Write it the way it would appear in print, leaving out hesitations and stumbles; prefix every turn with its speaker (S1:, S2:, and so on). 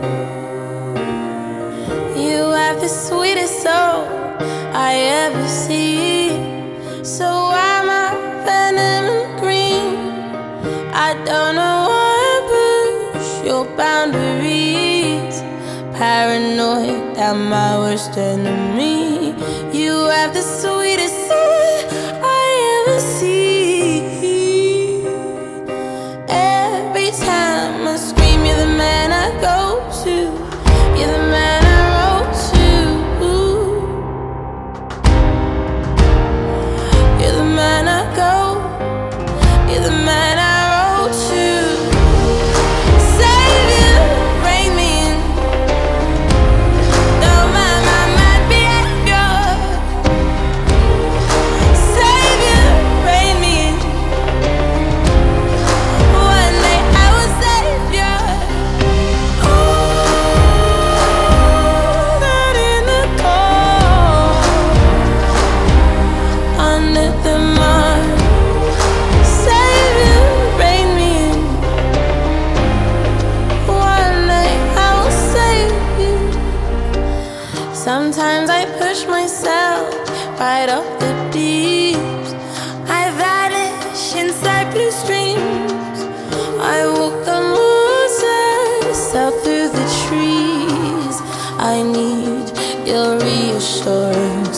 S1: You have the sweetest soul I ever see. So I'm a venom and green. I don't know why I push your boundaries. Paranoid, I'm my worst enemy. You have the sweetest soul I ever see. Every time I scream, you're the man I go to. You're the man I wrote to. You're the man I go. You're the man I wrote to. Savior, bring me in. Don't mind my behavior. Savior, bring me in. One day I will save you. Not in the cold, under the mud. Savior, bring me in. One day I will save you. Sometimes I push myself right up the deeps. I vanish inside blue streams. I walk the mountains out through the trees. I need your reassurance.